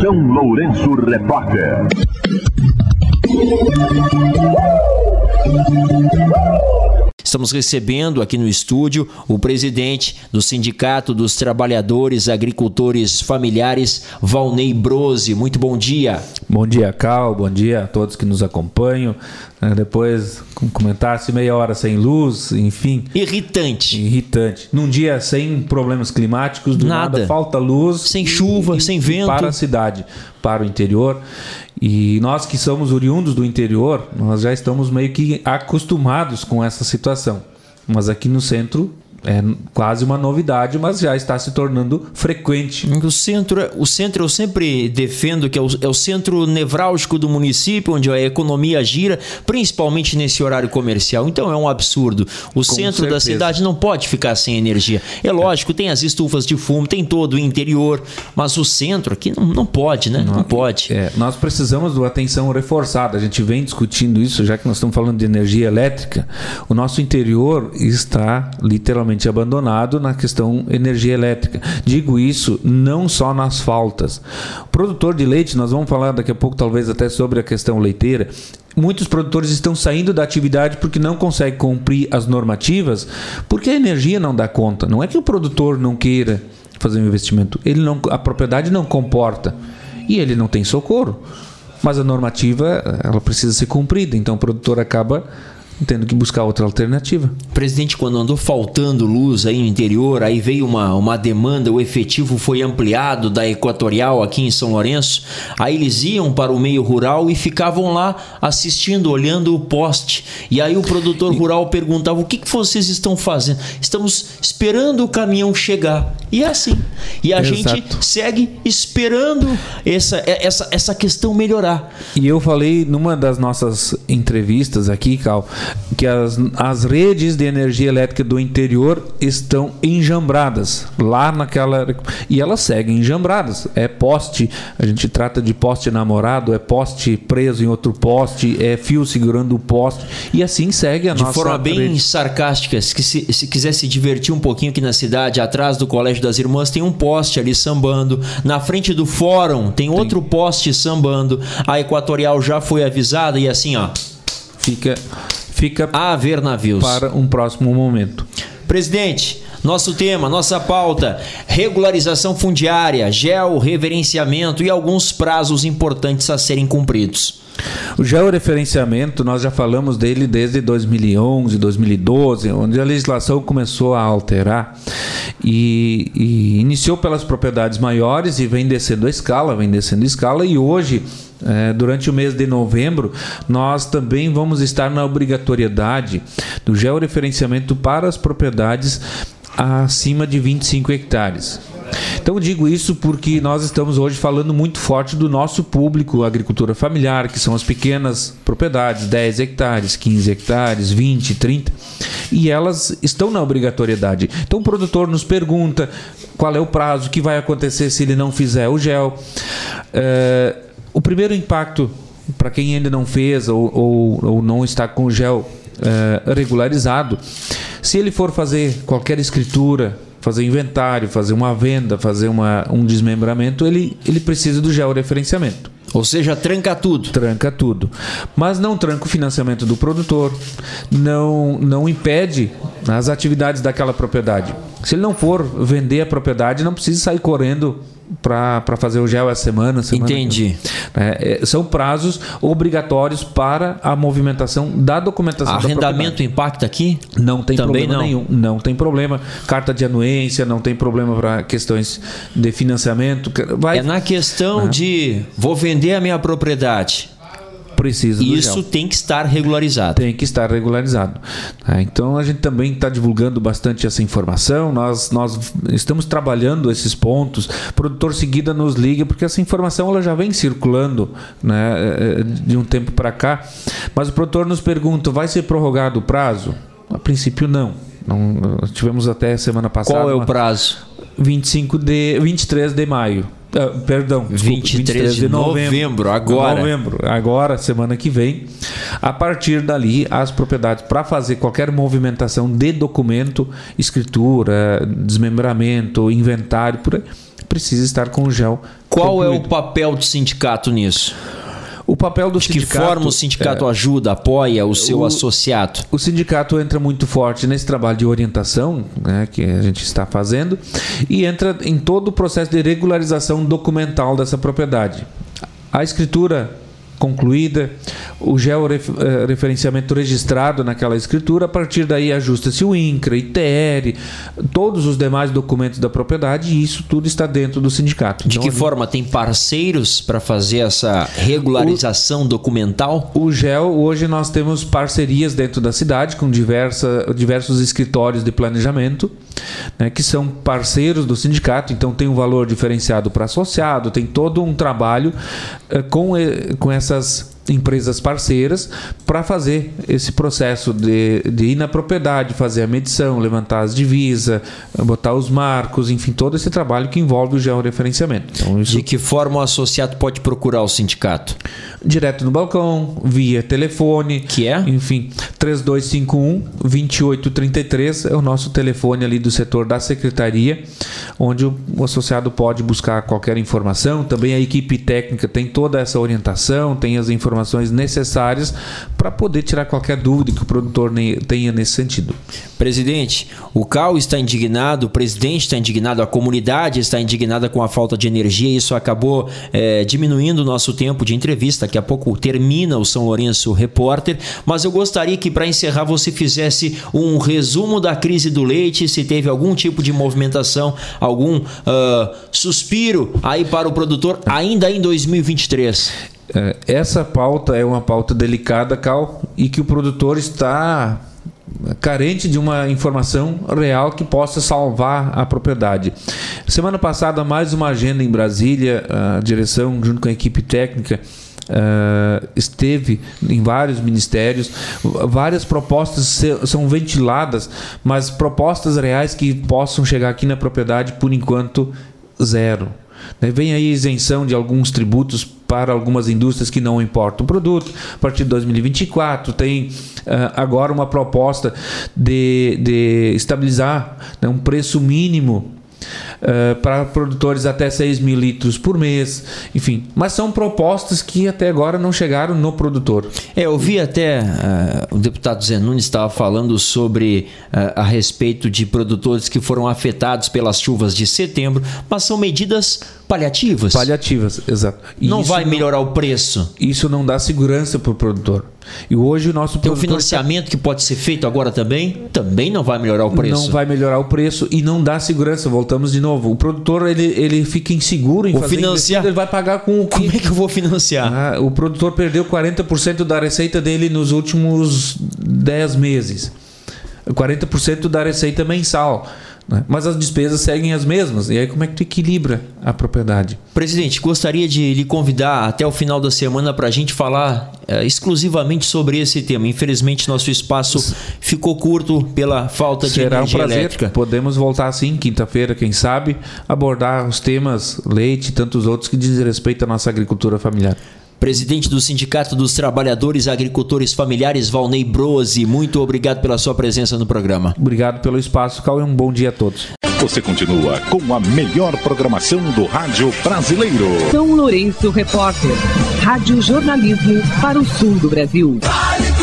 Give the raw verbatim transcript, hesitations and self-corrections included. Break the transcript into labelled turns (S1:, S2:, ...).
S1: São Lourenço Repórter.
S2: Estamos recebendo aqui no estúdio o presidente do Sindicato dos Trabalhadores Agricultores Familiares, Valnei Brose. Muito bom dia.
S3: Bom dia, Cal. Bom dia a todos que nos acompanham. Depois, comentasse meia hora sem luz, enfim.
S2: Irritante.
S3: Irritante. Num dia sem problemas climáticos, do nada, nada falta luz.
S2: Sem chuva,
S3: e,
S2: sem
S3: e
S2: vento.
S3: Para a cidade, para o interior. E nós que somos oriundos do interior, nós já estamos meio que acostumados com essa situação. Mas aqui no centro é quase uma novidade, mas já está se tornando frequente.
S2: O centro, o centro eu sempre defendo que é o, é o centro nevrálgico do município, onde a economia gira, principalmente nesse horário comercial. Então é um absurdo. O Com centro certeza. da cidade não pode ficar sem energia. É lógico, tem as estufas de fumo, tem todo o interior, mas o centro aqui não, não pode, né? Não, não pode.
S3: É, nós precisamos de uma atenção reforçada. A gente vem discutindo isso, já que nós estamos falando de energia elétrica. O nosso interior está literalmente abandonado na questão energia elétrica. Digo isso não só nas faltas. O produtor de leite, nós vamos falar daqui a pouco talvez até sobre a questão leiteira. Muitos produtores estão saindo da atividade porque não conseguem cumprir as normativas, porque a energia não dá conta. Não é que o produtor não queira fazer um investimento, ele não, a propriedade não comporta e ele não tem socorro. Mas a normativa, ela precisa ser cumprida, então o produtor acaba tendo que buscar outra alternativa.
S2: Presidente, quando andou faltando luz aí no interior, aí veio uma, uma demanda, o efetivo foi ampliado da Equatorial aqui em São Lourenço, aí eles iam para o meio rural e ficavam lá assistindo, olhando o poste. E aí o produtor rural perguntava: o que, que vocês estão fazendo? Estamos esperando o caminhão chegar. E é assim. E a Exato. gente segue esperando essa, essa, essa questão melhorar.
S3: E eu falei numa das nossas entrevistas aqui, Cal, que as, as redes de energia elétrica do interior estão enjambradas lá naquela, e elas seguem enjambradas. É poste, a gente trata de poste namorado, é poste preso em outro poste, é fio segurando o poste, e assim segue a
S2: de
S3: nossa
S2: De forma bem
S3: rede.
S2: sarcástica, que se, se quiser se divertir um pouquinho aqui na cidade, atrás do Colégio das Irmãs tem um poste ali sambando, na frente do fórum tem outro tem. poste sambando, a Equatorial já foi avisada e assim, ó,
S3: fica Fica
S2: a ver navios
S3: para um próximo momento.
S2: Presidente, nosso tema, nossa pauta: regularização fundiária, georreferenciamento e alguns prazos importantes a serem cumpridos.
S3: O georreferenciamento, nós já falamos dele desde dois mil e onze, dois mil e doze, onde a legislação começou a alterar e, e iniciou pelas propriedades maiores e vem descendo a escala, vem descendo a escala e hoje, é, durante o mês de novembro, nós também vamos estar na obrigatoriedade do georreferenciamento para as propriedades acima de vinte e cinco hectares. Então eu digo isso porque nós estamos hoje falando muito forte do nosso público, a agricultura familiar, que são as pequenas propriedades, dez hectares, quinze hectares, vinte, trinta, e elas estão na obrigatoriedade. Então o produtor nos pergunta qual é o prazo, o que vai acontecer se ele não fizer o gel. É, o primeiro impacto, para quem ainda não fez ou, ou, ou não está com o gel é, regularizado, se ele for fazer qualquer escritura, fazer inventário, fazer uma venda, fazer uma, um desmembramento, ele, ele precisa do georreferenciamento.
S2: Ou seja, tranca tudo.
S3: Tranca tudo. Mas não tranca o financiamento do produtor, não, não impede as atividades daquela propriedade. Se ele não for vender a propriedade, não precisa sair correndo para fazer o gel essa semana. semana
S2: Entendi.
S3: É, é, são prazos obrigatórios para a movimentação da documentação.
S2: Arrendamento impacta aqui?
S3: Não tem
S2: Também
S3: problema
S2: não.
S3: nenhum. Não tem problema. Carta de anuência, não tem problema para questões de financiamento. Vai...
S2: É na questão ah. de vou vender a minha propriedade.
S3: Precisa do
S2: Isso
S3: gel.
S2: tem que estar regularizado.
S3: Tem que estar regularizado. É, então a gente também está divulgando bastante essa informação. Nós, nós estamos trabalhando esses pontos. O produtor seguida nos liga, porque essa informação ela já vem circulando, né, de um tempo para cá. Mas o produtor nos pergunta: vai ser prorrogado o prazo? A princípio não. não tivemos até semana passada.
S2: Qual é o prazo?
S3: vinte e cinco de, vinte e três de maio. Uh, perdão, desculpa,
S2: vinte e três de novembro, agora.
S3: Novembro, agora, semana que vem. A partir dali, as propriedades, para fazer qualquer movimentação de documento, escritura, desmembramento, inventário, por aí, precisa estar com o gel.
S2: Qual
S3: concluído.
S2: é o papel do sindicato nisso?
S3: O papel do
S2: De
S3: sindicato...
S2: que forma o sindicato
S3: é,
S2: ajuda, apoia o seu
S3: o,
S2: associado?
S3: O sindicato entra muito forte nesse trabalho de orientação, né, que a gente está fazendo, e entra em todo o processo de regularização documental dessa propriedade. A escritura concluída, o georreferenciamento registrado naquela escritura, a partir daí ajusta-se o INCRA, I T R, todos os demais documentos da propriedade, e isso tudo está dentro do sindicato.
S2: De
S3: então,
S2: que forma? Tem parceiros para fazer essa regularização
S3: o,
S2: documental?
S3: O GEL, hoje nós temos parcerias dentro da cidade com diversa, diversos escritórios de planejamento, né, que são parceiros do sindicato, então tem um valor diferenciado para associado, tem todo um trabalho eh, com, com essas empresas parceiras para fazer esse processo de, de ir na propriedade, fazer a medição, levantar as divisas, botar os marcos, enfim, todo esse trabalho que envolve o georreferenciamento. Então, isso...
S2: De que forma o associado pode procurar o sindicato?
S3: Direto no balcão, via telefone.
S2: Que é?
S3: Enfim, três dois cinco um, dois oito três três é o nosso telefone ali do setor da secretaria, onde o, o associado pode buscar qualquer informação. Também a equipe técnica tem toda essa orientação, tem as informações necessárias para poder tirar qualquer dúvida que o produtor tenha nesse sentido.
S2: Presidente, o C A U está indignado, o presidente está indignado, a comunidade está indignada com a falta de energia. Isso acabou é, diminuindo o nosso tempo de entrevista. Daqui a pouco termina o São Lourenço Repórter, mas eu gostaria que, para encerrar, você fizesse um resumo da crise do leite, se teve algum tipo de movimentação, algum uh, suspiro aí para o produtor ainda em dois mil e vinte e três.
S3: Essa pauta é uma pauta delicada, Cal, e que o produtor está carente de uma informação real que possa salvar a propriedade. Semana passada, mais uma agenda em Brasília, a direção, junto com a equipe técnica, Uh, esteve em vários ministérios, várias propostas se, são ventiladas, mas propostas reais que possam chegar aqui na propriedade, por enquanto, zero. Vem aí isenção de alguns tributos para algumas indústrias que não importam o produto. A partir de dois mil e vinte e quatro tem uh, agora uma proposta de, de estabilizar, né, um preço mínimo Uh, para produtores até seis mil litros por mês, enfim, mas são propostas que até agora não chegaram no produtor.
S2: É, eu vi até uh, o deputado Zé Nunes estava falando sobre uh, a respeito de produtores que foram afetados pelas chuvas de setembro, mas são medidas paliativas.
S3: Paliativas, exato. E
S2: não vai
S3: não,
S2: melhorar o preço.
S3: Isso não dá segurança para o produtor. E hoje o nosso
S2: Tem o
S3: produtor
S2: financiamento que pode ser feito agora também, também não vai melhorar o preço.
S3: Não vai melhorar o preço e não dá segurança. Voltamos de novo. O produtor ele, ele fica inseguro em
S2: vou
S3: fazer
S2: financiar.
S3: Ele vai pagar com o quê?
S2: Como é que eu vou financiar?
S3: Ah, o produtor perdeu quarenta por cento da receita dele nos últimos dez meses. quarenta por cento da receita mensal. Mas as despesas seguem as mesmas. E aí como é que tu equilibra a propriedade?
S2: Presidente, gostaria de lhe convidar até o final da semana para a gente falar é, exclusivamente sobre esse tema. Infelizmente nosso espaço ficou curto pela falta de
S3: Será
S2: energia
S3: um prazer.
S2: elétrica.
S3: Podemos voltar sim, quinta-feira, quem sabe, abordar os temas leite e tantos outros que dizem respeito à nossa agricultura familiar.
S2: Presidente do Sindicato dos Trabalhadores Agricultores Familiares, Valnei Brose, muito obrigado pela sua presença no programa.
S3: Obrigado pelo espaço, Cal, e um bom dia a todos.
S1: Você continua com a melhor programação do rádio brasileiro.
S4: São Lourenço Repórter, rádio jornalismo para o sul do Brasil.